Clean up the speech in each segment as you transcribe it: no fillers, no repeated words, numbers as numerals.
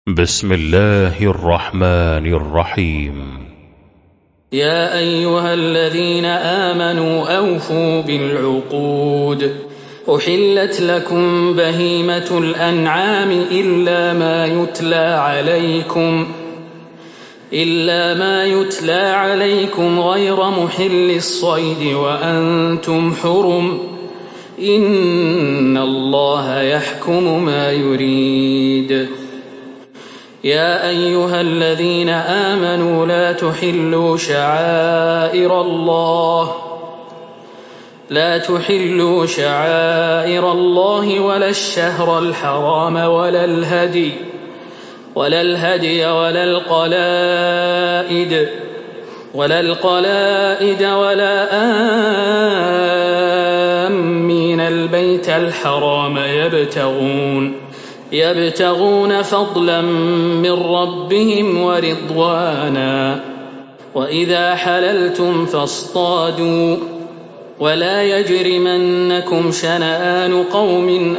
بسم الله الرحمن الرحيم. يا أيها الذين آمنوا أوفوا بالعقود. أحلت لكم بهيمة الأنعام إلا ما يتلى عليكم غير محل الصيد وأنتم حرم. إن الله يحكم ما يريد. يا أيها الذين آمنوا لا تحلوا شعائر الله ولا الشهر الحرام ولا الهدي ولا القلائد ولا آمين البيت الحرام يبتغون فضلا من ربهم ورضوانا. وإذا حللتم فاصطادوا ولا يجرمنكم شنآن قوم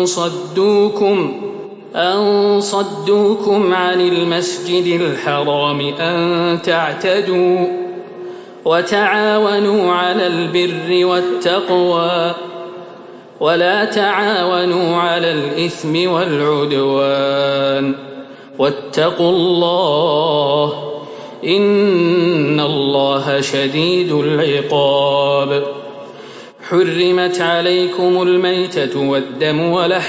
أن صدوكم عن المسجد الحرام أن تعتدوا. وتعاونوا على البر والتقوى ولا تعاونوا على الإثم والعدوان. واتقوا الله إن الله شديد العقاب. حرمت عليكم الميتة والدم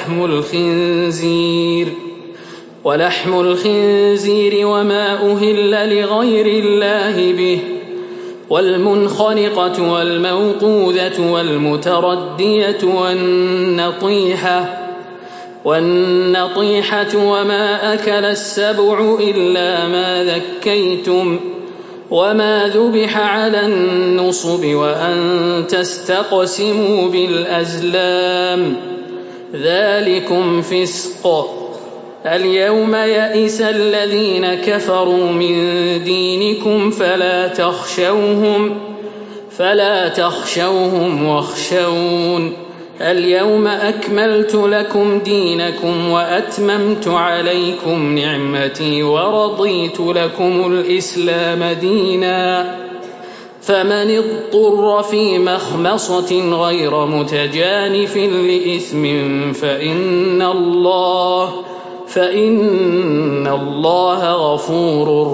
ولحم الخنزير وما أهل لغير الله به والمنخنقة والموقوذة والمتردية والنطيحة وما أكل السبع إلا ما ذكيتم وما ذبح على النصب وأن تستقسموا بالأزلام ذلكم فسق. اليوم يئس الذين كفروا من دينكم فلا تخشوهم واخشون. اليوم أكملت لكم دينكم وأتممت عليكم نعمتي ورضيت لكم الإسلام دينا. فمن اضطر في مخمصة غير متجانف لإثم فإن الله غفور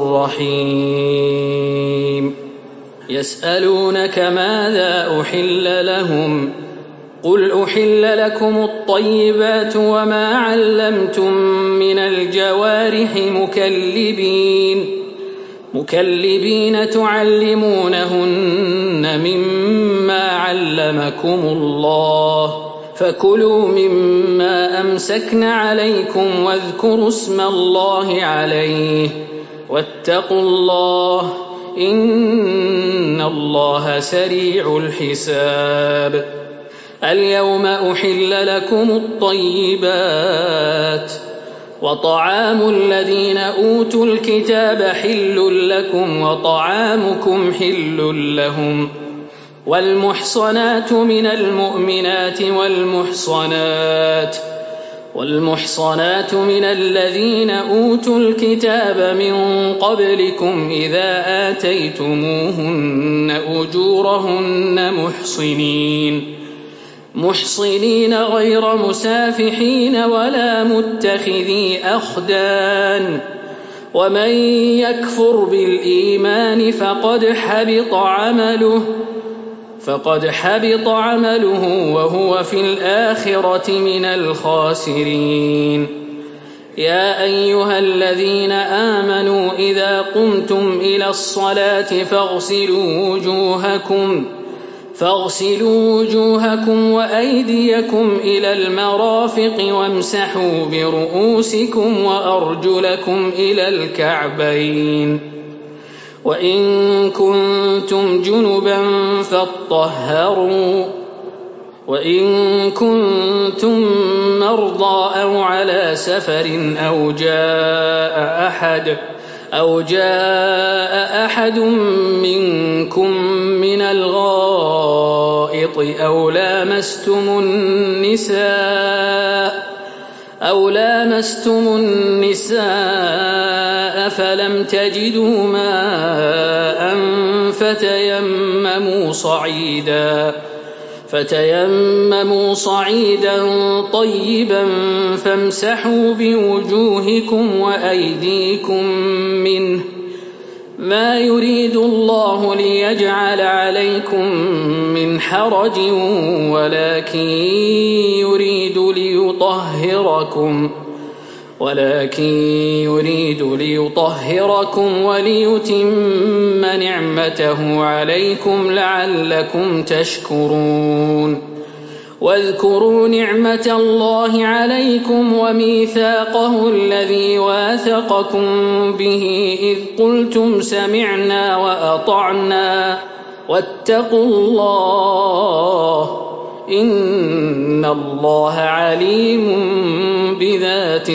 رحيم. يسألونك ماذا أحل لهم قل أحل لكم الطيبات وما علمتم من الجوارح مكلبين تعلمونهن مما علمكم الله فكلوا مما أمسكن عليكم واذكروا اسم الله عليه واتقوا الله إن الله سريع الحساب. اليوم أحل لكم الطيبات وطعام الذين أوتوا الكتاب حل لكم وطعامكم حل لهم. والمحصنات من المؤمنات والمحصنات من الذين أوتوا الكتاب من قبلكم إذا آتيتموهن أجورهن محصنين غير مسافحين ولا متخذي أخدان. ومن يكفر بالإيمان فقد حبط عمله وهو في الآخرة من الخاسرين. يا أيها الذين آمنوا إذا قمتم إلى الصلاة فاغسلوا وجوهكم وأيديكم إلى المرافق وامسحوا برؤوسكم وأرجلكم إلى الكعبين. وإن كنتم جنبا فاطهروا وإن كنتم مرضى أو على سفر أو جاء أحد منكم من الغائط أو لامستم النساء أو لامستم النساء فلم تجدوا ماء فتيمموا صعيدا طيبا فامسحوا بوجوهكم وأيديكم منه ما يريد الله ليجعل عليكم من حرج ولكن يريد ليطهركم وليتم نعمته عليكم لعلكم تشكرون واذكروا نعمة الله عليكم وميثاقه الذي واثقكم به إذ قلتم سمعنا وأطعنا واتقوا الله إن الله عليم بذات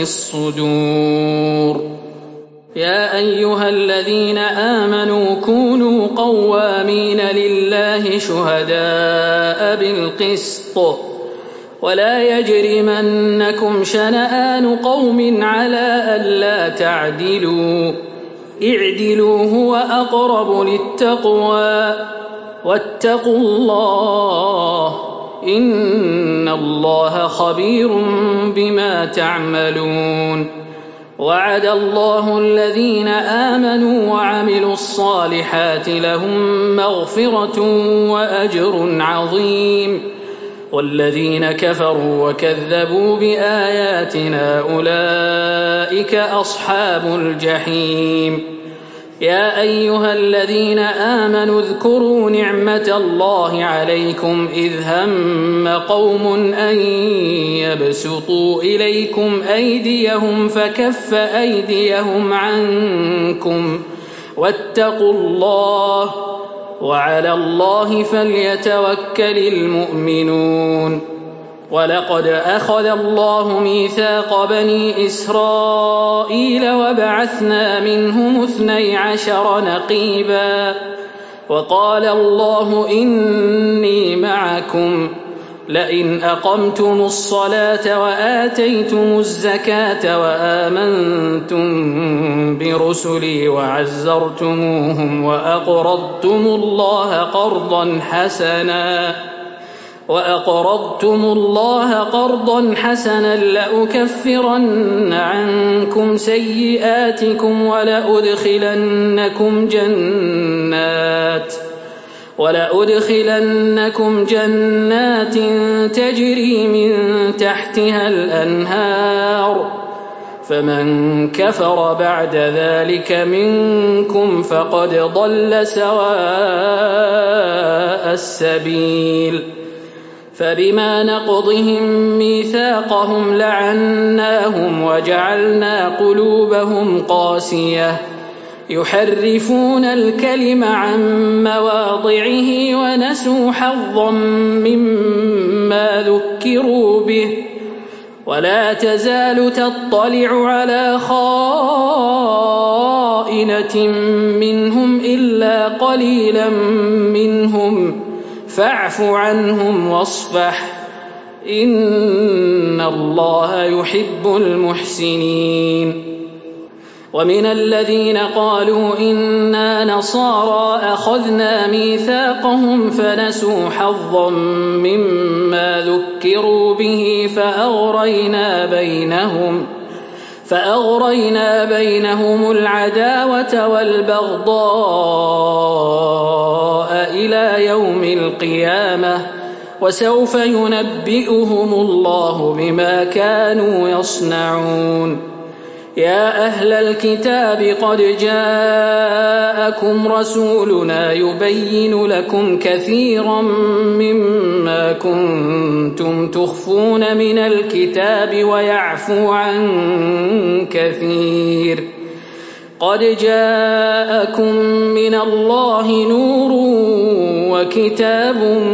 الصدور يا أيها الذين آمنوا كونوا قوامين لله شهداء بالقسط ولا يجرمنكم شنآن قوم على ألا تعدلوا اعدلوا هو أقرب للتقوى واتقوا الله إن الله خبير بما تعملون وعد الله الذين آمنوا وعملوا الصالحات لهم مغفرة وأجر عظيم والذين كفروا وكذبوا بآياتنا أولئك أصحاب الجحيم يا أيها الذين آمنوا اذكروا نعمة الله عليكم إذ هم قوم أن يبسطوا إليكم أيديهم فكف أيديهم عنكم واتقوا الله وعلى الله فليتوكل المؤمنون ولقد أخذ الله ميثاق بني إسرائيل وبعثنا منهم 12 نقيبا وقال الله إني معكم لئن أقمتم الصلاة وآتيتم الزكاة وآمنتم برسلي وعزرتموهم وأقرضتم الله قرضا حسنا لأكفرن عنكم سيئاتكم ولأدخلنكم جنات تجري من تحتها الأنهار فمن كفر بعد ذلك منكم فقد ضل سواء السبيل فبما نقضهم ميثاقهم لعناهم وجعلنا قلوبهم قاسية يحرفون الكلم عن مواضعه ونسوا حظا مما ذكروا به ولا تزال تطلع على خائنة منهم إلا قليلا منهم فاعف عنهم واصفح إن الله يحب المحسنين ومن الذين قالوا إنا نصارى أخذنا ميثاقهم فنسوا حظا مما ذكروا به فأغرينا بينهم العداوة والبغضاء إلى يوم القيامة وسوف ينبئهم الله بما كانوا يصنعون يا أهل الكتاب قد جاءكم رسولنا يبين لكم كثيرا مما كنتم تخفون من الكتاب ويعفو عن كثير قد جاءكم من الله نور وكتاب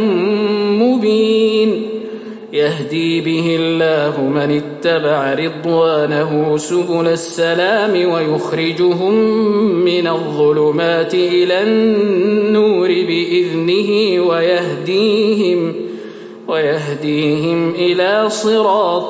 مبين يهدي به الله من اتبع رضوانه سبل السلام ويخرجهم من الظلمات إلى النور بإذنه ويهديهم إلى صراط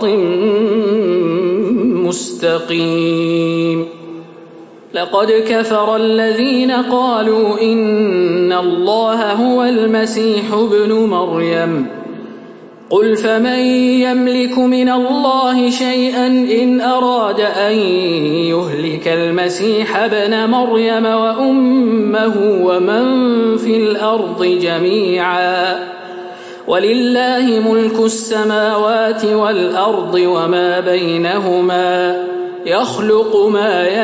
مستقيم. لقد كفر الذين قالوا إن الله هو المسيح ابن مريم قل فمن يملك من الله شيئا إن أراد أن يهلك المسيح ابن مريم وأمه ومن في الأرض جميعا ولله ملك السماوات والأرض وما بينهما يخلق ما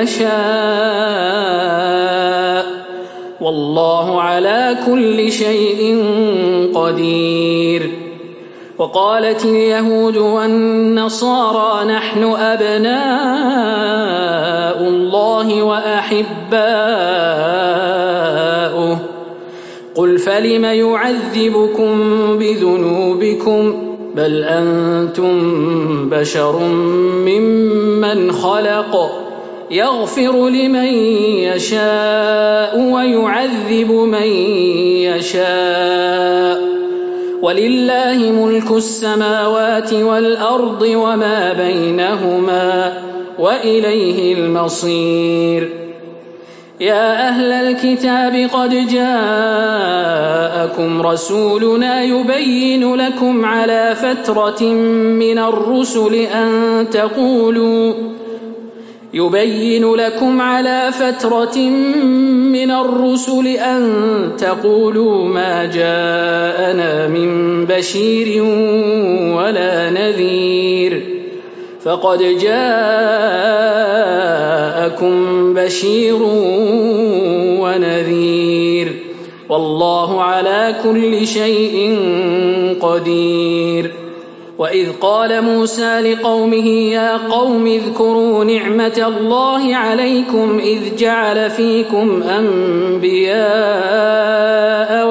يشاء والله على كل شيء قدير. وقالت اليهود والنصارى نحن أبناء الله وأحباؤه قل فلم يعذبكم بذنوبكم بل أنتم بشر ممن خلق يغفر لمن يشاء ويعذب من يشاء ولله ملك السماوات والأرض وما بينهما وإليه المصير. يا أهل الكتاب قد جاءكم رسولنا يبين لكم على فترة من الرسل أن تقولوا ما جاءنا من بشير ولا نذير فقد جاءكم بشير ونذير والله على كل شيء قدير. وإذ قال موسى لقومه يا قوم اذكروا نعمة الله عليكم إذ جعل فيكم أنبياء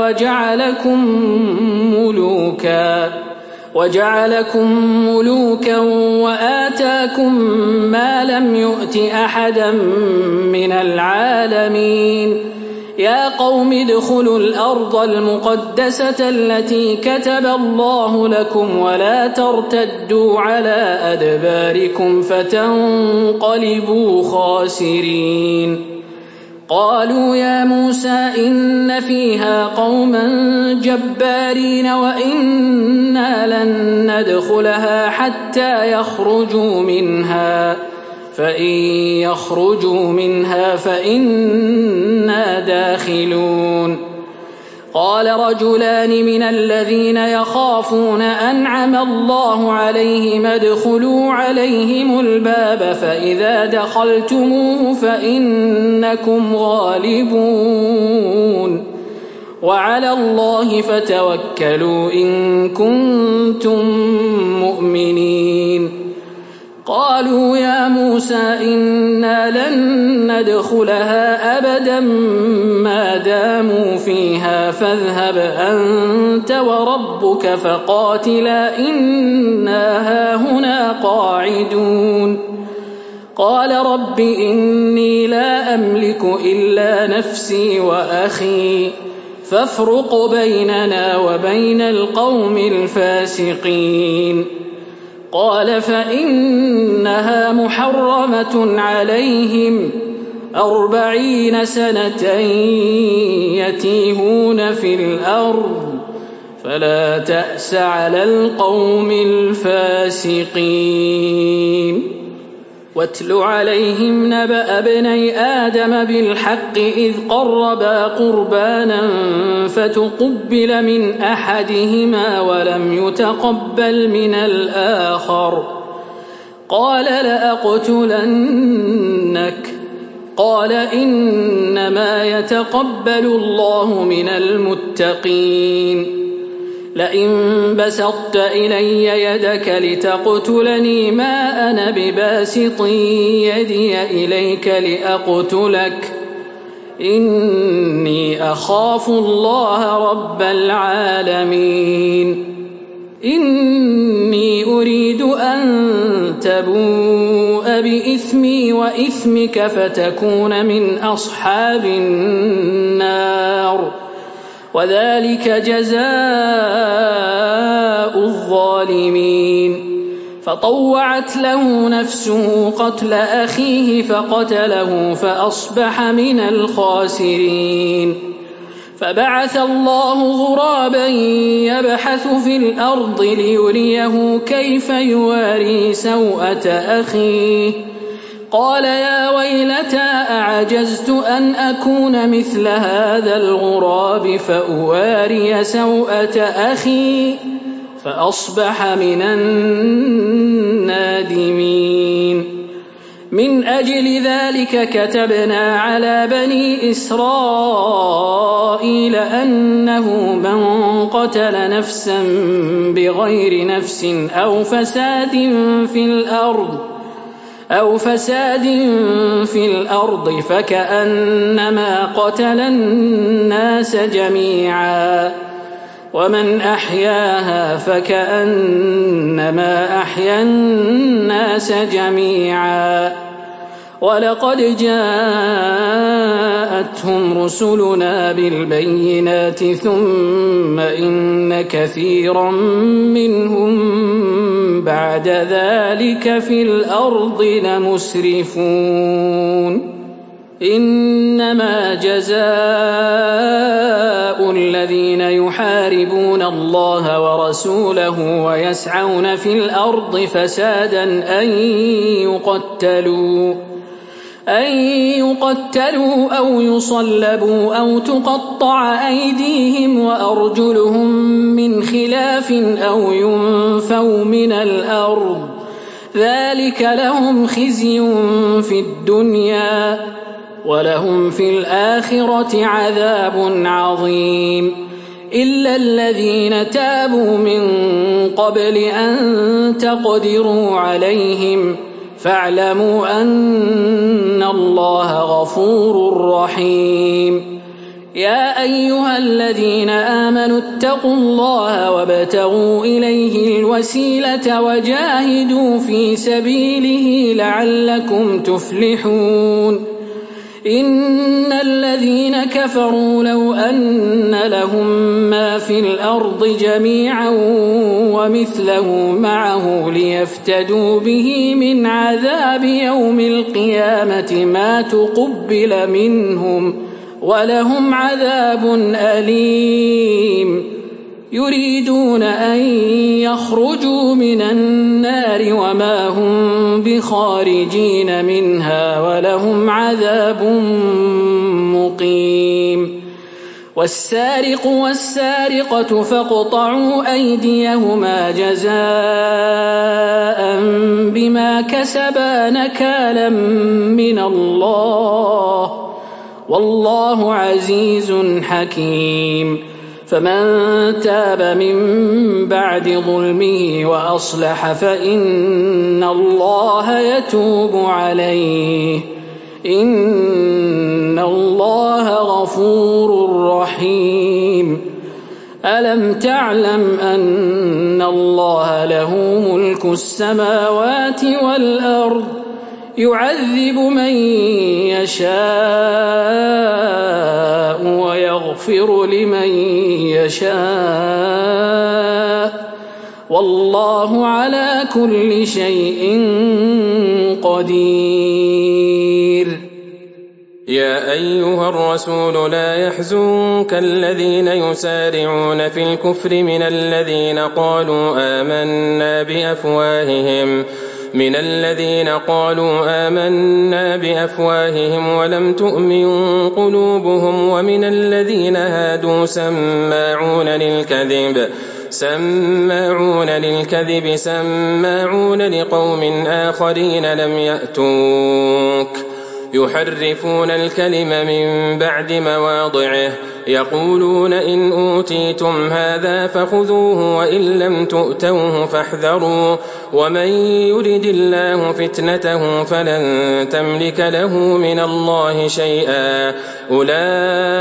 وجعلكم ملوكا وآتاكم ما لم يؤت أحدا من العالمين. يا قوم ادخلوا الأرض المقدسة التي كتب الله لكم ولا ترتدوا على أدباركم فتنقلبوا خاسرين. قالوا يا موسى إن فيها قوما جبارين وإنا لن ندخلها حتى يخرجوا منها فإن يخرجوا منها فإنا داخلون. قال رجلان من الذين يخافون أنعم الله عليهم ادخلوا عليهم الباب فإذا دخلتموه فإنكم غالبون وعلى الله فتوكلوا إن كنتم مؤمنين. قالوا يا موسى إنا لن ندخلها أبدا ما داموا فيها فاذهب أنت وربك فقاتلا إنا هاهنا قاعدون. قال رب إني لا أملك إلا نفسي وأخي فافرق بيننا وبين القوم الفاسقين. قال فإنها محرمة عليهم 40 سنة يتيهون في الأرض فلا تأس على القوم الفاسقين. واتل عليهم نبأ ابني آدم بالحق إذ قربا قربانا فتقبل من أحدهما ولم يتقبل من الآخر قال لأقتلنك قال إنما يتقبل الله من المتقين. لئن بسطت إلي يدك لتقتلني ما أنا بباسط يدي إليك لأقتلك إني أخاف الله رب العالمين. إني أريد أن تبوء بإثمي وإثمك فتكون من أصحاب النار وذلك جزاء الظالمين. فطوعت له نفسه قتل أخيه فقتله فأصبح من الخاسرين. فبعث الله غرابا يبحث في الأرض ليريه كيف يواري سوءة أخيه قال يا ويلتى أعجزت أن أكون مثل هذا الغراب فأواري سوءة أخي فأصبح من النادمين. من أجل ذلك كتبنا على بني إسرائيل أنه من قتل نفسا بغير نفس أو فساد في الأرض فكأنما قتل الناس جميعا ومن أحياها فكأنما أحيا الناس جميعا. ولقد جاءتهم رسلنا بالبينات ثم إن كثيرا منهم بعد ذلك في الأرض لمسرفون. إنما جزاء الذين يحاربون الله ورسوله ويسعون في الأرض فسادا أن يقتلوا أو يصلبوا أو تقطع أيديهم وأرجلهم من خلاف أو ينفوا من الأرض ذلك لهم خزي في الدنيا ولهم في الآخرة عذاب عظيم. إلا الذين تابوا من قبل أن تقدروا عليهم فاعلموا أن الله غفور رحيم. يا أيها الذين آمنوا اتقوا الله وابتغوا إليه الوسيلة وجاهدوا في سبيله لعلكم تفلحون. إن الذين كفروا لو أن لهم ما في الأرض جميعا ومثله معه ليفتدوا به من عذاب يوم القيامة ما تقبل منهم ولهم عذاب أليم. يريدون أن يخرجوا من النار وما هم بخارجين منها ولهم عذاب مقيم. والسارق والسارقة فاقطعوا أيديهما جزاء بما كسبا نكالا من الله والله عزيز حكيم. فمن تاب من بعد ظلمه وأصلح فإن الله يتوب عليه إن الله غفور رحيم. ألم تعلم أن الله له ملك السماوات والأرض يعذب من يشاء ويغفر لمن يشاء والله على كل شيء قدير. يا أيها الرسول لا يحزنك الذين يسارعون في الكفر من الذين قالوا آمنا بأفواههم ولم تؤمن قلوبهم ومن الذين هادوا سماعون للكذب سماعون لقوم آخرين لم يأتوك يحرفون الكلم من بعد مواضعه يقولون إن أوتيتم هذا فخذوه وإن لم تؤتوه فاحذروا ومن يرد الله فتنته فلن تملك له من الله شيئا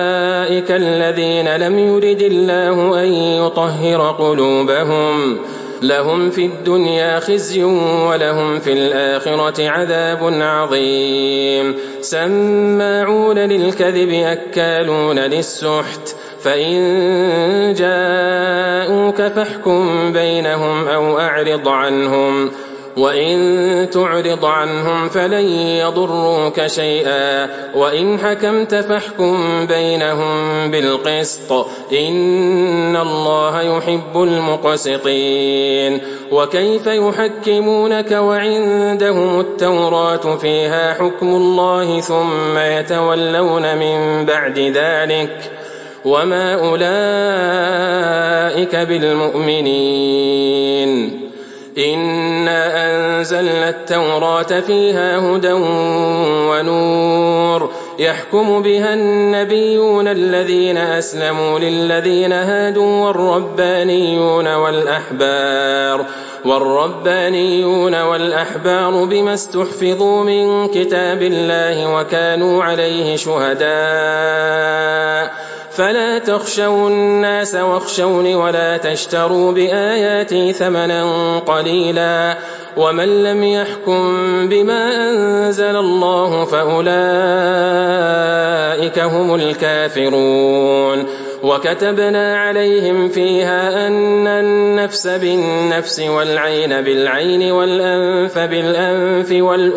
أولئك الذين لم يرد الله أن يطهر قلوبهم لهم في الدنيا خزي ولهم في الآخرة عذاب عظيم سماعون للكذب أكالون للسحت فإن جاءوك فاحكم بينهم أو أعرض عنهم وإن تعرض عنهم فلن يضروك شيئا وإن حكمت فاحكم بينهم بالقسط إن الله يحب المقسطين وكيف يحكمونك وعندهم التوراة فيها حكم الله ثم يتولون من بعد ذلك وما أولئك بالمؤمنين إنا أنزلنا التوراة فيها هدى ونور يحكم بها النبيون الذين أسلموا للذين هادوا والربانيون والأحبار بما استحفظوا من كتاب الله وكانوا عليه شهداء فلا تخشوا الناس واخشوني ولا تشتروا بآياتي ثمنا قليلا ومن لم يحكم بما أنزل الله فأولئك هم الكافرون وكتبنا عليهم فيها أن النفس بالنفس والعين بالعين والأنف بالأنف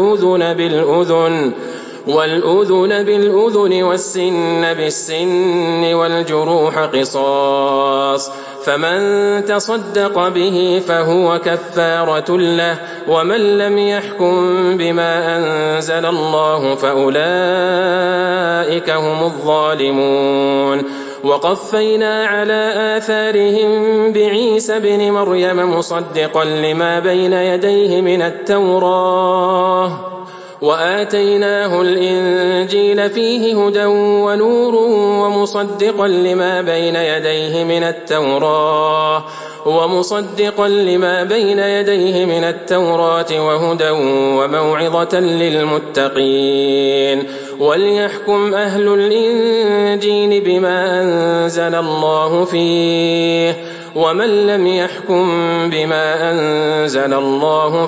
والأذن بالأذن والسن بالسن والجروح قصاص فمن تصدق به فهو كفارة له ومن لم يحكم بما أنزل الله فأولئك هم الظالمون وقفينا على آثارهم بعيسى ابن مريم مصدقا لما بين يديه من التوراة وآتيناه الإنجيل فيه هدى ونور ومصدقا لما بين يديه من التوراة وهدى وموعظة للمتقين وليحكم أهل الإنجيل بما أنزل الله فيه ومن لم يحكم بما أنزل الله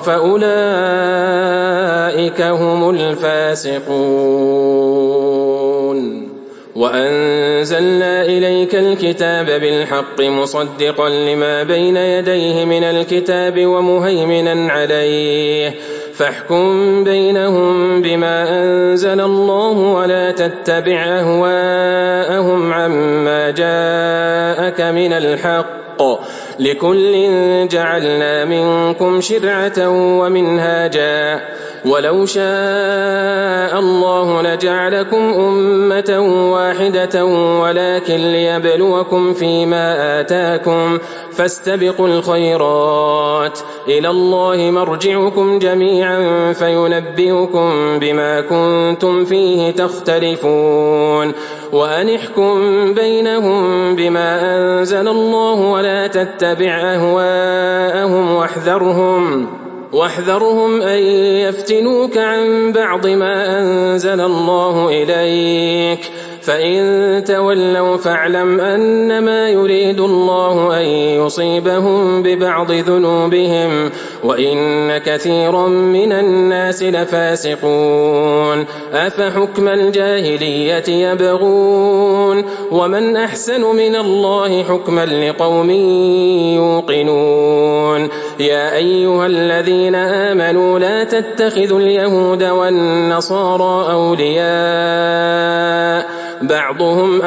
فأولئك هم الفاسقون وأنزلنا إليك الكتاب بالحق مصدقا لما بين يديه من الكتاب ومهيمنا عليه فاحكم بينهم بما أنزل الله ولا تتبع أهواءهم عما جاءك من الحق لكل جعلنا منكم شرعة ومنهاجا ولو شاء الله لجعلكم أمة واحدة ولكن ليبلوكم فيما آتاكم فاستبقوا الخيرات إلى الله مرجعكم جميعا فينبئكم بما كنتم فيه تختلفون وأن احكم بينهم بما أنزل الله ولا تتبع أهواءهم واحذرهم أن يفتنوك عن بعض ما أنزل الله إليك فإن تولوا فاعلم أنما يريد الله أن يصيبهم ببعض ذنوبهم وإن كثيرا من الناس لفاسقون أفحكم الجاهلية يبغون ومن أحسن من الله حكما لقوم يوقنون يا أيها الذين آمنوا لا تتخذوا اليهود والنصارى أولياء بعضهم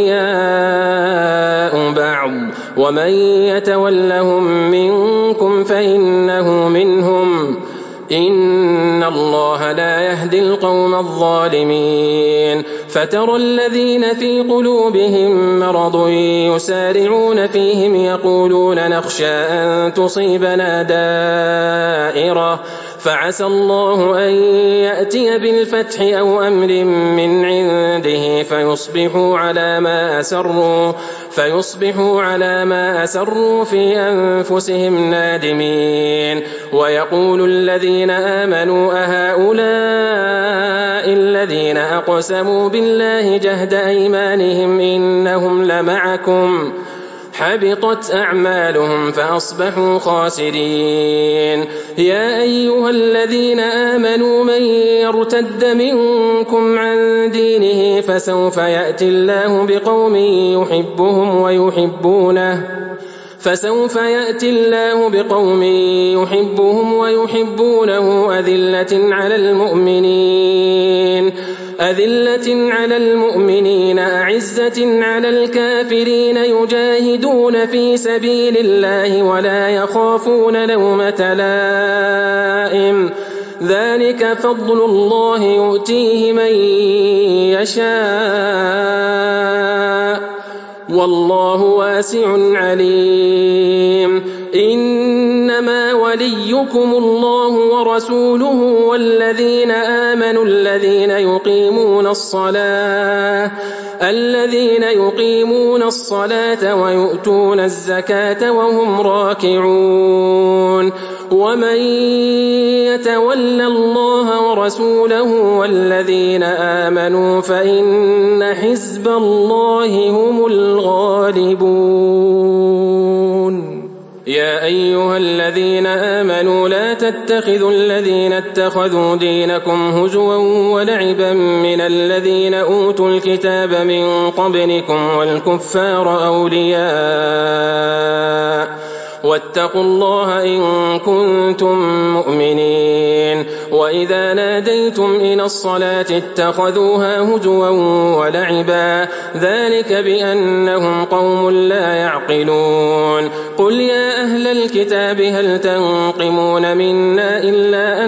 أولياء بعض ومن يتولهم منكم فإنه منهم إن الله لا يهدي القوم الظالمين فترى الذين في قلوبهم مرض يسارعون فيهم يقولون نخشى أن تصيبنا دائرة فعسى الله أن يأتي بالفتح أو أمر من عنده فيصبحوا على ما أسروا في أنفسهم نادمين ويقول الذين آمنوا أهؤلاء الذين أقسموا بالله جهد أيمانهم إنهم لمعكم حبطت أعمالهم فأصبحوا خاسرين. يا أيها الذين آمنوا من يرتد منكم عن دينه فسوف يأتي الله بقوم يحبهم ويحبونه أذلة على المؤمنين أعزة على الكافرين يجاهدون في سبيل الله ولا يخافون لومة لائم ذلك فضل الله يؤتيه من يشاء والله واسع عليم. إنما وليكم الله ورسوله والذين آمنوا الذين يقيمون الصلاة ويؤتون الزكاة وهم راكعون. ومن يتول الله ورسوله والذين آمنوا فإن حزب الله هم الغالبون. يا أيها الذين آمنوا لا تتخذوا الذين اتخذوا دينكم هزوا ولعبا من الذين أوتوا الكتاب من قبلكم والكفار أولياء واتقوا الله إن كنتم مؤمنين. وإذا ناديتم إلى الصلاة اتخذوها هزوا ولعبا ذلك بأنهم قوم لا يعقلون. قل يا أهل الكتاب هل تنقمون منا إلا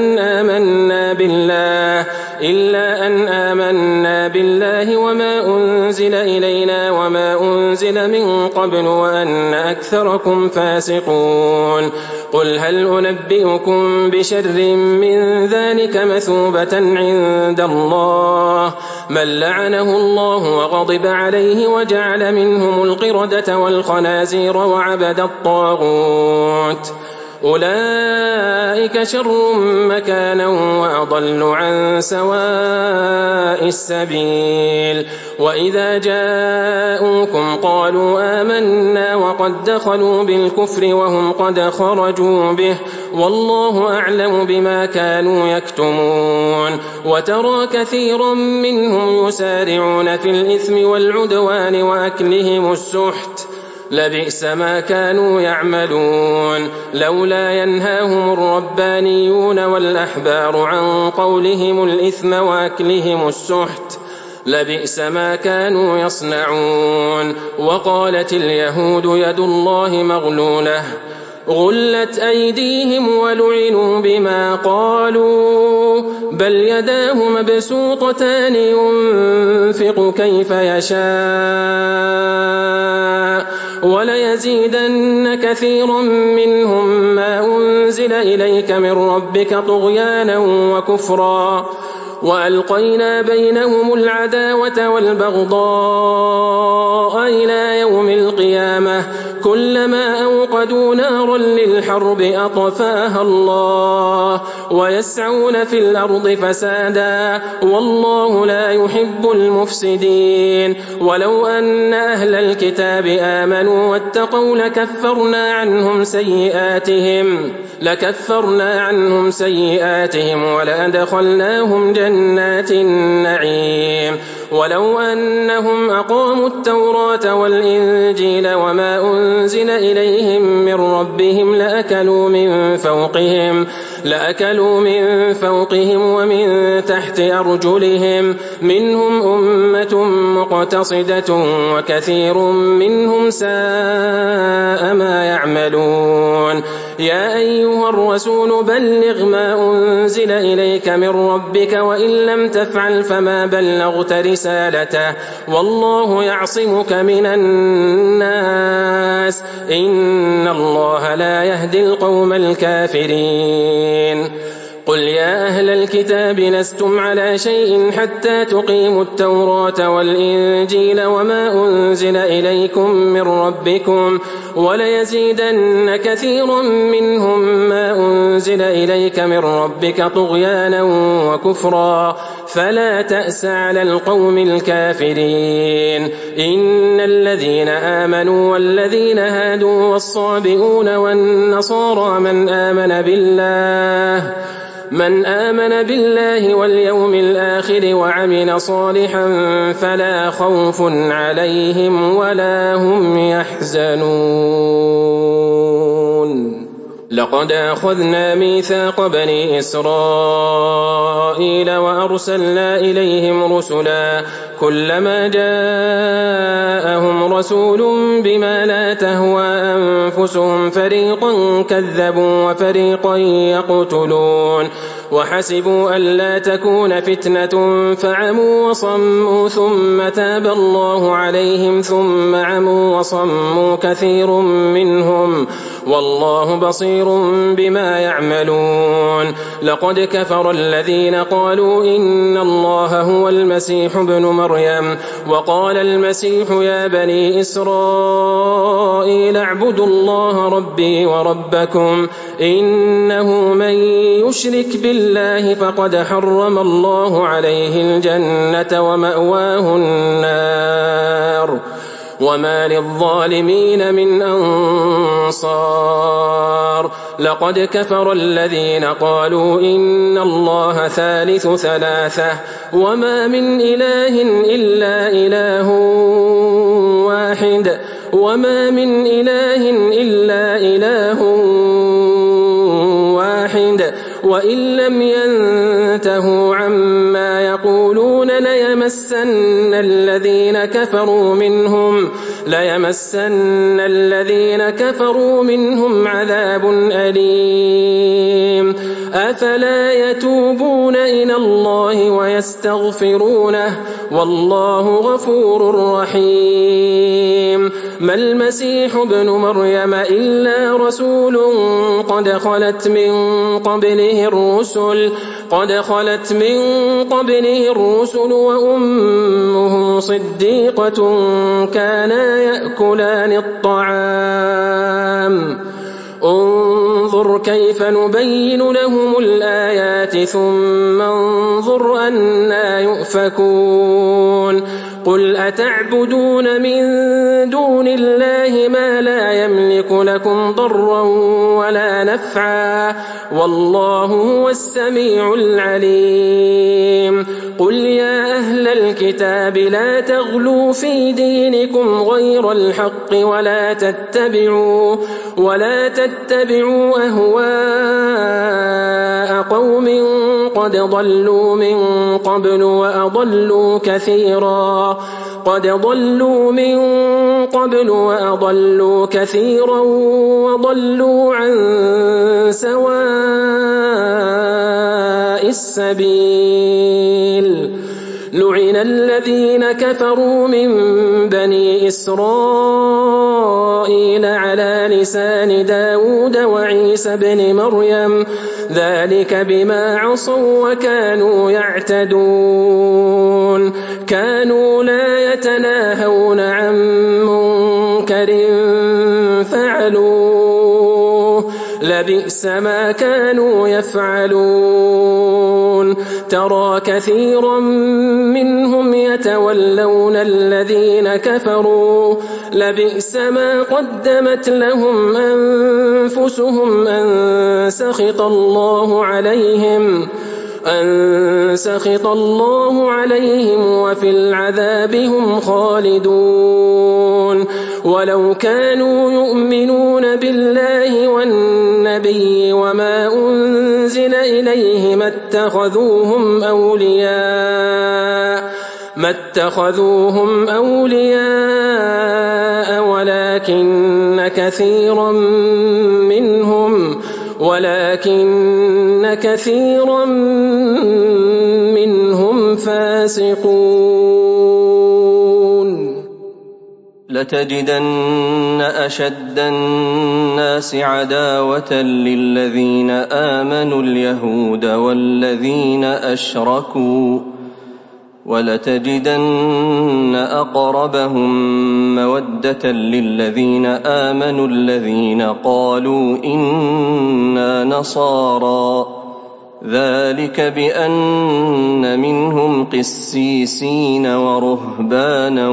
أن آمنا بالله وما أنزل إلينا وما أنزل من قبل وأن أكثركم فاسقون. قل هل أنبئكم بشر من ذلك مثوبة عند الله من لعنه الله وغضب عليه وجعل منهم القردة والخنازير وعبد الطاغوت أولئك شر مكانا وأضل عن سواء السبيل. وإذا جاءوكم قالوا آمنا وقد دخلوا بالكفر وهم قد خرجوا به والله أعلم بما كانوا يكتمون. وترى كثيرا منهم يسارعون في الإثم والعدوان وأكلهم السحت لبئس ما كانوا يعملون. لولا ينهاهم الربانيون والأحبار عن قولهم الإثم وأكلهم السحت لبئس ما كانوا يصنعون. وقالت اليهود يد الله مغلولة غلت أيديهم ولعنوا بما قالوا بل يداه مبسوطتان ينفق كيف يشاء وليزيدن كثيرا منهم ما أنزل إليك من ربك طغيانا وكفرا وألقينا بينهم العداوة والبغضاء إلى يوم القيامة كلما أوقدوا نارا للحرب أطفاها الله ويسعون في الأرض فسادا والله لا يحب المفسدين. ولو أن أهل الكتاب آمنوا واتقوا لكفرنا عنهم سيئاتهم ولأدخلناهم جنات النعيم. ولو أنهم أقاموا التوراة والإنجيل وما أنزل إليهم من ربهم لأكلوا من فوقهم ومن تحت أرجلهم منهم أمة مقتصدة وكثير منهم ساء ما يعملون. يا أيها الرسول بلغ ما أنزل إليك من ربك وإن لم تفعل فما بلغت رسالته والله يعصمك من الناس إن الله لا يهدي القوم الكافرين. قل يا أهل الكتاب لستم على شيء حتى تقيموا التوراة والإنجيل وما أنزل إليكم من ربكم وليزيدن كثيرا منهم ما أنزل إليك من ربك طغيانا وكفرا فلا تأس على القوم الكافرين. إن الذين آمنوا والذين هادوا والصابئون والنصارى من آمن بالله واليوم الآخر وعمل صالحا فلا خوف عليهم ولا هم يحزنون. لقد أخذنا ميثاق بني إسرائيل وأرسلنا إليهم رسلا كلما جاءهم رسول بما لا تهوى أنفسهم فريقا كذبوا وفريقا يقتلون وحسبوا ألا تكون فتنة فعموا وصموا ثم تاب الله عليهم ثم عموا وصموا كثير منهم والله بصير بما يعملون. لقد كفر الذين قالوا إن الله هو المسيح ابن مريم وقال المسيح يا بني إسرائيل اعبدوا الله ربي وربكم إنه من يشرك بالله فقد حرم الله عليه الجنة ومأواه النار وما للظالمين من أنصار. لقد كفر الذين قالوا إن الله ثالث ثلاثة وما من إله إلا إله واحد وإن لم ينتهوا عما يقولون ليمسن الذين كفروا منهم عذاب أليم. أفلا يتوبون إلى الله ويستغفرونه والله غفور رحيم. ما المسيح ابن مريم إلا رسول قد خلت من قبله الرسل وأمه صديقة كانا يأكلان الطعام انظر كيف نبين لهم الآيات ثم انظر أنى يؤفكون. قل أتعبدون من دون الله ما لا يملك لكم ضرا ولا نفعا والله هو السميع العليم. قل يا أهل الكتاب لا تغلوا في دينكم غير الحق ولا تتبعوا أهواء قوم قد ضلوا من قبل وأضلوا كثيرا وضلوا عن سواء السبيل. لعن الذين كفروا من بني إسرائيل على لسان داود وعيسى بن مريم ذلك بما عصوا وكانوا يعتدون. كانوا لا يتناهون عن منكر فعلوه لبئس ما كانوا يفعلون. ترى كثيرا منهم يتولون الذين كفروا لبئس ما قدمت لهم أنفسهم أن سخط الله عليهم وفي العذاب هم خالدون. ولو كانوا يؤمنون بالله والنبي وما أنزل إليه ما اتخذوهم أولياء ولكن كثيرا منهم فاسقون. لتجدن أشد الناس عداوة للذين آمنوا اليهود والذين أشركوا ولتجدن أقربهم مودة للذين آمنوا الذين قالوا إنا نصارى ذلك بأن منهم قسيسين ورهبانا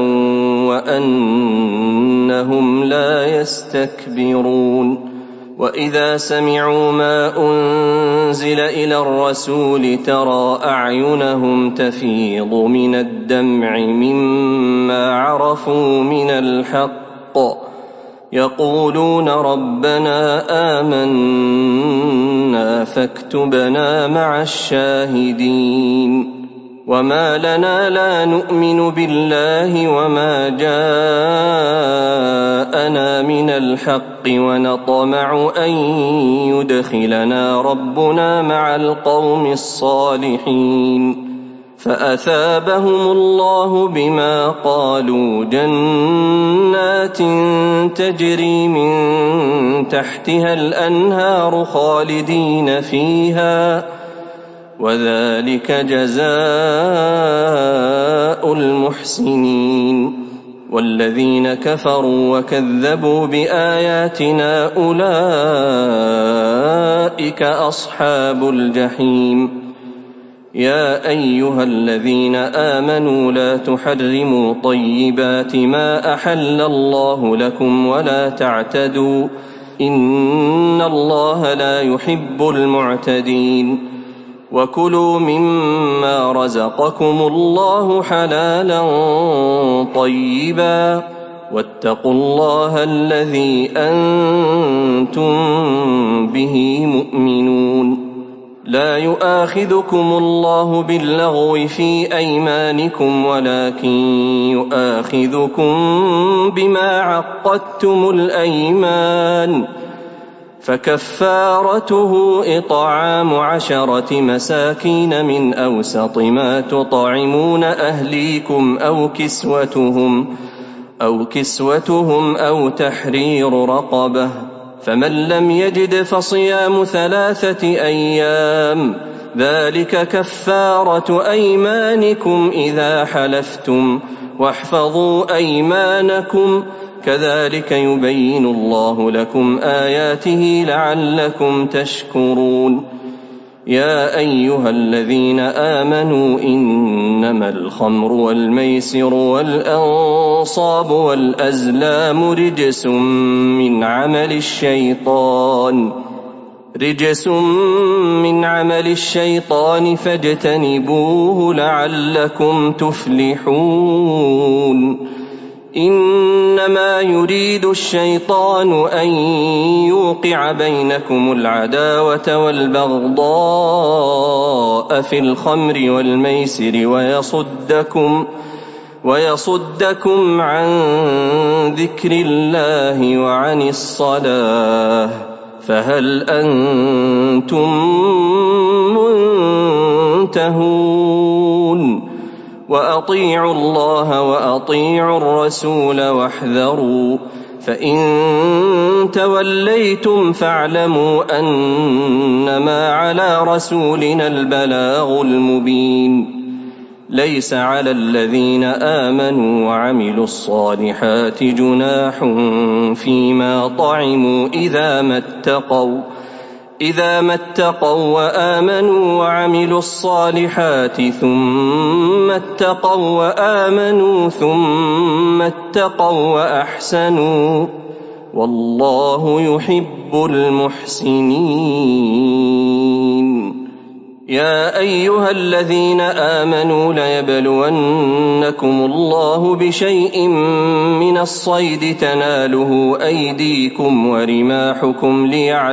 وأنهم لا يستكبرون وإذا سمعوا ما أنزل إلى الرسول ترى أعينهم تفيض من الدمع مما عرفوا من الحق يقولون ربنا آمنا فاكتبنا مع الشاهدين وما لنا لا نؤمن بالله وما جاءنا من الحق ونطمع أن يدخلنا ربنا مع القوم الصالحين فأثابهم الله بما قالوا جنات تجري من تحتها الأنهار خالدين فيها وذلك جزاء المحسنين والذين كفروا وكذبوا بآياتنا أولئك أصحاب الجحيم يا أيها الذين آمنوا لا تحرموا طيبات ما أحل الله لكم ولا تعتدوا إن الله لا يحب المعتدين وكلوا مما رزقكم الله حلالا طيبا واتقوا الله الذي أنتم به مؤمنون لا يؤاخذكم الله باللغو في أيمانكم ولكن يؤاخذكم بما عقدتم الأيمان فكفارته إطعام 10 مساكين من أوسط ما تطعمون أهليكم أو كسوتهم أو تحرير رقبة فمن لم يجد فصيام 3 أيام ذلك كفارة أيمانكم إذا حلفتم واحفظوا أيمانكم كذلك يبين الله لكم آياته لعلكم تشكرون يا أيها الذين آمنوا إنما الخمر والميسر والأنصاب والأزلام رجس من عمل الشيطان فاجتنبوه لعلكم تفلحون إنما يريد الشيطان أن يوقع بينكم العداوة والبغضاء في الخمر والميسر ويصدكم عن ذكر الله وعن الصلاة فهل أنتم منتهون وأطيعوا الله وأطيعوا الرسول واحذروا فإن توليتم فاعلموا أنما على رسولنا البلاغ المبين ليس على الذين آمنوا وعملوا الصالحات جناح فيما طعموا إذا ما اتقوا وآمنوا وعملوا الصالحات ثم اتقوا وآمنوا ثم اتقوا وأحسنوا والله يحب المحسنين يا أيها الذين آمنوا ليبلونكم الله بشيء من الصيد تناله أيديكم ورماحكم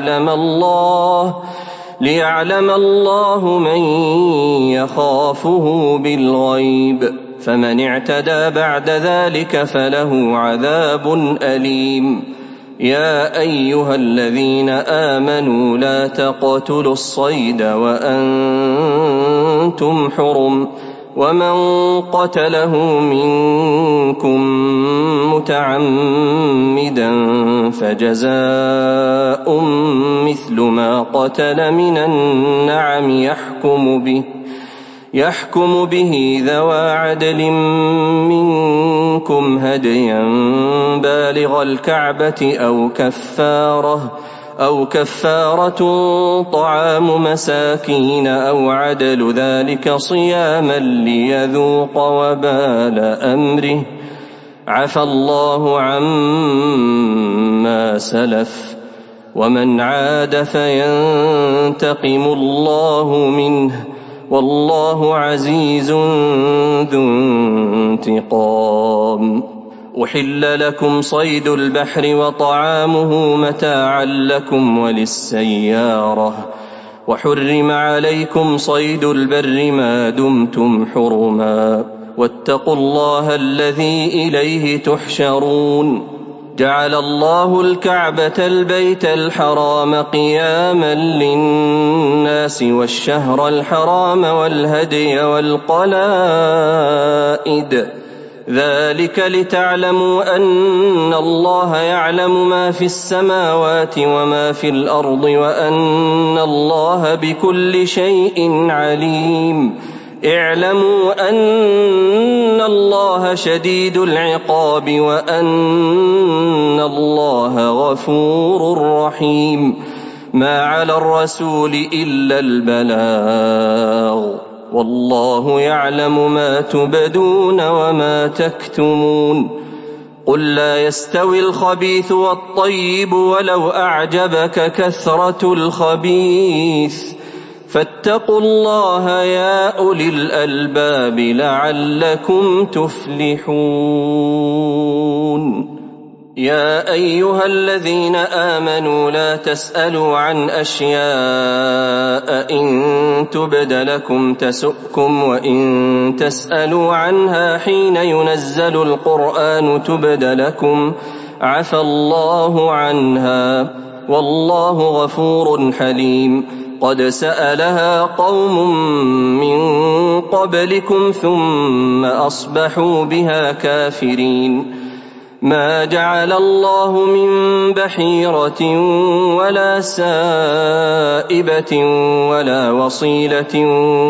ليعلم الله من يخافه بالغيب فمن اعتدى بعد ذلك فله عذاب أليم يا أيها الذين آمنوا لا تقتلوا الصيد وأنتم حرم ومن قتله منكم متعمدا فجزاء مثل ما قتل من النعم يحكم به ذوى عدل منكم هديا بالغ الكعبة أو كفارة طعام مساكين أو عدل ذلك صياما ليذوق وبال أمره عفى الله عما سلف ومن عاد فينتقم الله منه والله عزيز ذو انتقام. أحل لكم صيد البحر وطعامه متاعا لكم وللسيارة وحرم عليكم صيد البر ما دمتم حرما واتقوا الله الذي إليه تحشرون. جعل الله الكعبة البيت الحرام قياما للناس والشهر الحرام والهدي والقلائد ذلك لتعلموا أن الله يعلم ما في السماوات وما في الأرض وأن الله بكل شيء عليم. اعلموا أن الله شديد العقاب وأن الله غفور رحيم. ما على الرسول إلا البلاغ والله يعلم ما تبدون وما تكتمون. قل لا يستوي الخبيث والطيب ولو أعجبك كثرة الخبيث فاتقوا الله يا أولي الألباب لعلكم تفلحون. يا أيها الذين آمنوا لا تسألوا عن أشياء إن تبد لكم تسؤكم وإن تسألوا عنها حين ينزل القرآن تبد لكم عفى الله عنها والله غفور حليم. قد سألها قوم من قبلكم ثم أصبحوا بها كافرين. ما جعل الله من بحيرة ولا سائبة ولا وصيلة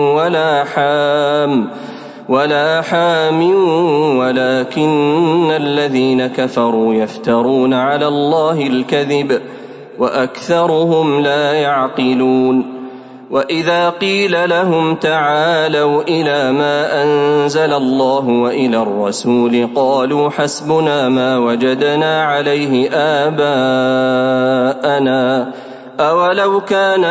ولا حام ولكن الذين كفروا يفترون على الله الكذب وأكثرهم لا يعقلون. وإذا قيل لهم تعالوا إلى ما أنزل الله وإلى الرسول قالوا حسبنا ما وجدنا عليه آباءنا أولو كان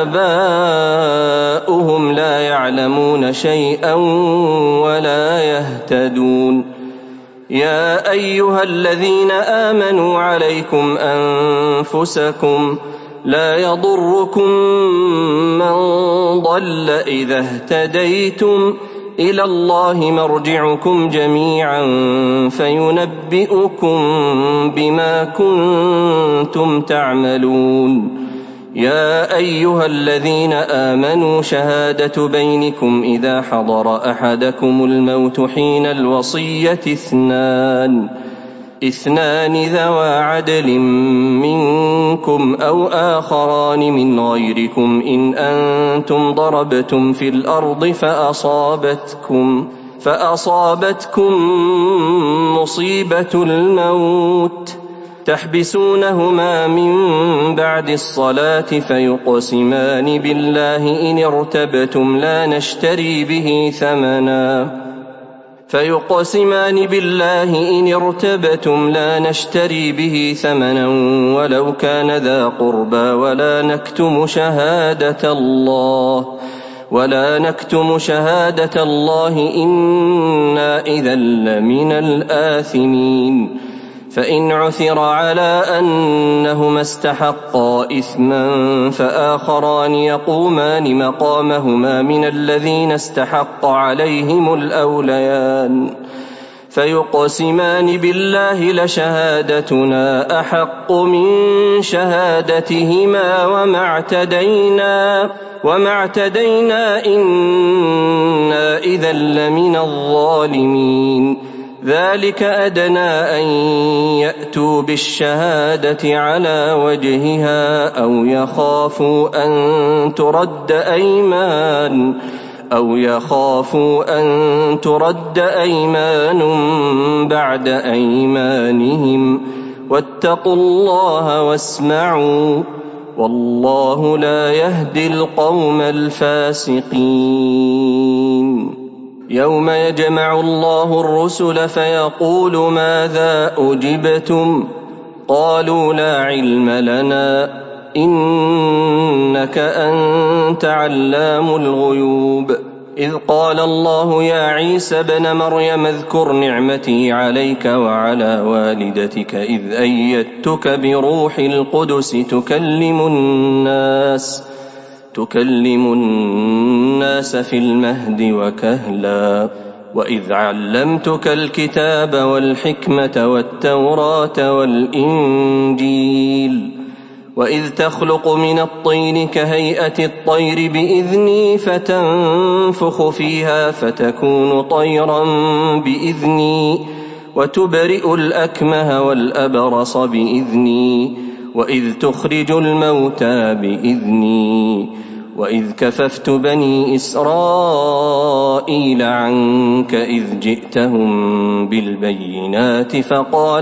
آباؤهم لا يعلمون شيئا ولا يهتدون. يا أيها الذين آمنوا عليكم أنفسكم لا يضركم من ضل إذا اهتديتم إلى الله مرجعكم جميعا فينبئكم بما كنتم تعملون. يا أيها الذين آمنوا شهادة بينكم إذا حضر أحدكم الموت حين الوصية اثنان ذوى عدل منكم أو آخران من غيركم إن أنتم ضربتم في الأرض فأصابتكم مصيبة الموت تحبسونهما من بعد الصلاة فيقسمان بالله إن ارتبتم لا نشتري به ثمنا ولو كان ذا قربى ولا نكتم شهادة الله إنا إذا لمن الآثمين. فإن عثر على أنهما استحقا إثما فآخران يقومان مقامهما من الذين استحق عليهم الأوليان فيقسمان بالله لشهادتنا أحق من شهادتهما وما اعتدينا إنا إذا لمن الظالمين. ذلك أدنى أن يأتوا بالشهادة على وجهها أو يخافوا أن ترد أيمان بعد أيمانهم. واتقوا الله واسمعوا والله لا يهدي القوم الفاسقين. يوم يجمع الله الرسل فيقول ماذا أجبتم قالوا لا علم لنا إنك أنت علام الغيوب. إذ قال الله يا عيسى ابن مريم اذكر نعمتي عليك وعلى والدتك إذ أيدتك بروح القدس تكلم الناس في المهد وكهلا وإذ علمتك الكتاب والحكمة والتوراة والإنجيل وإذ تخلق من الطين كهيئة الطير بإذني فتنفخ فيها فتكون طيرا بإذني وتبرئ الأكمه والأبرص بإذني وإذ تخرج الموتى بإذني وإذ كففت بني إسرائيل عنك إذ جئتهم بالبينات فقال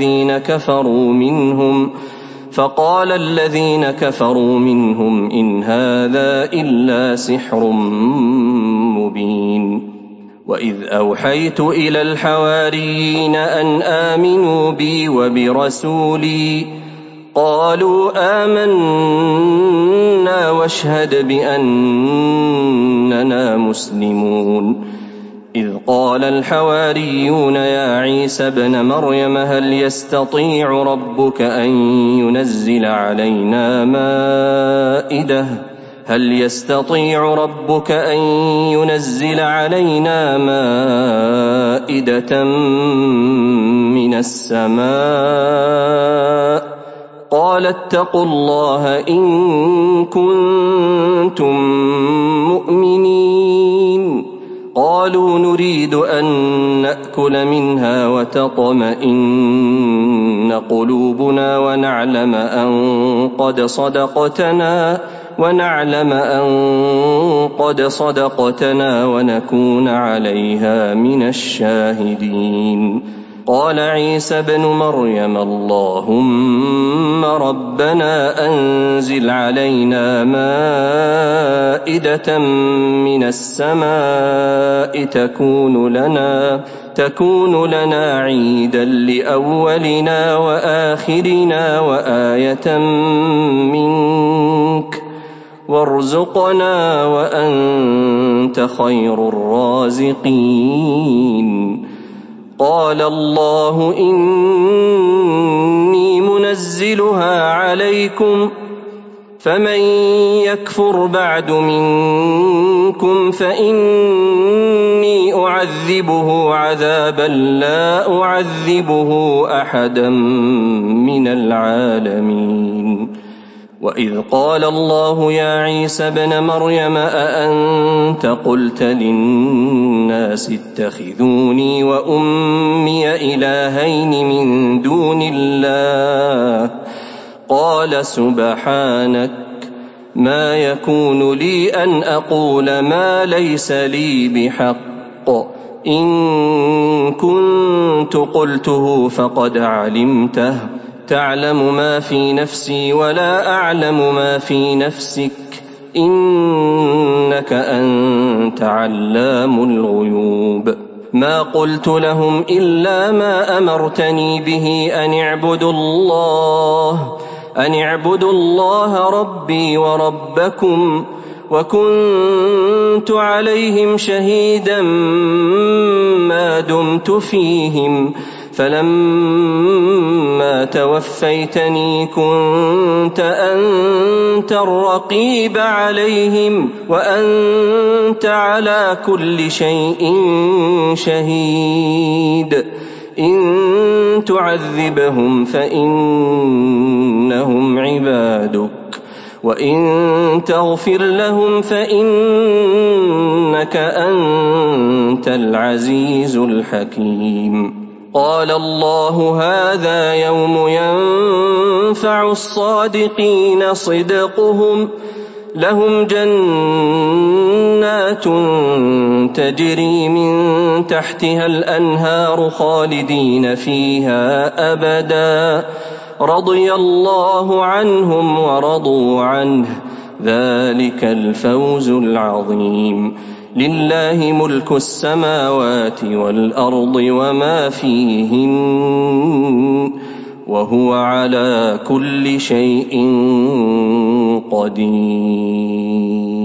الذين كفروا منهم إن هذا إلا سحر مبين. وإذ أوحيت إلى الحواريين أن آمنوا بي وبرسولي قالوا آمنا واشهد بأننا مسلمون. إذ قال الحواريون يا عيسى ابن مريم هل يستطيع ربك أن ينزل علينا مائدة من السماء قال اتقوا الله إن كنتم مؤمنين. قالوا نريد أن نأكل منها وتطمئن قلوبنا ونعلم أن قد صدقتنا ونكون عليها من الشاهدين. قال عيسى ابن مريم اللهم ربنا أنزل علينا مائدة من السماء تكون لنا عيدا لأولنا وآخرنا وآية منك وارزقنا وأنت خير الرازقين. قال الله إني منزلها عليكم فمن يكفر بعد منكم فإني أعذبه عذابا لا أعذبه أحدا من العالمين. وإذ قال الله يا عيسى ابن مريم أأنت قلت للناس اتخذوني وأمي إلهين من دون الله قال سبحانك ما يكون لي أن أقول ما ليس لي بحق إن كنت قلته فقد علمته تعلم ما في نفسي ولا أعلم ما في نفسك إنك أنت علام الغيوب. ما قلت لهم إلا ما أمرتني به أن اعبدوا الله ربي وربكم وكنت عليهم شهيدا ما دمت فيهم فلما توفيتني كنت أنت الرقيب عليهم وأنت على كل شيء شهيد إن تعذبهم فإنهم عبادك وإن تغفر لهم فإنك أنت العزيز الحكيم قال الله هذا يوم ينفع الصادقين صدقهم لهم جنات تجري من تحتها الأنهار خالدين فيها أبدا رضي الله عنهم ورضوا عنه ذلك الفوز العظيم لله ملك السماوات والأرض وما فيهن وهو على كل شيء قدير.